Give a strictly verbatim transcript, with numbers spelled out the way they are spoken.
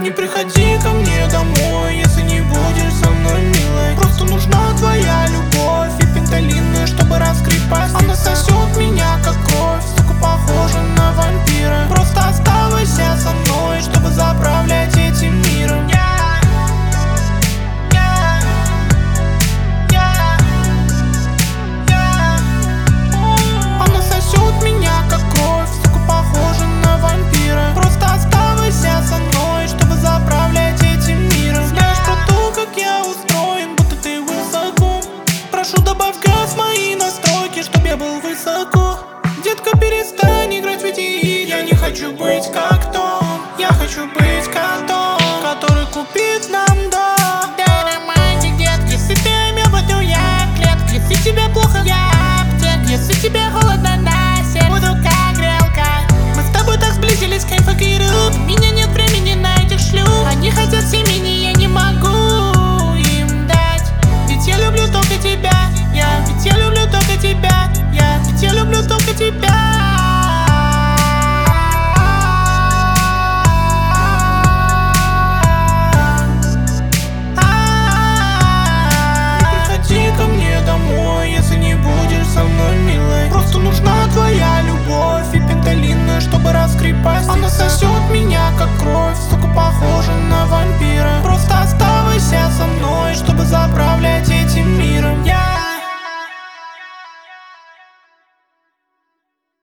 Не приходи ко мне домой, если не будешь со мной милой. Просто нужна твоя любовь и пенталины, чтобы раскрыть пасть. Она сосет меня как кровь, сука, похожа на вампира. Просто оставайся со мной,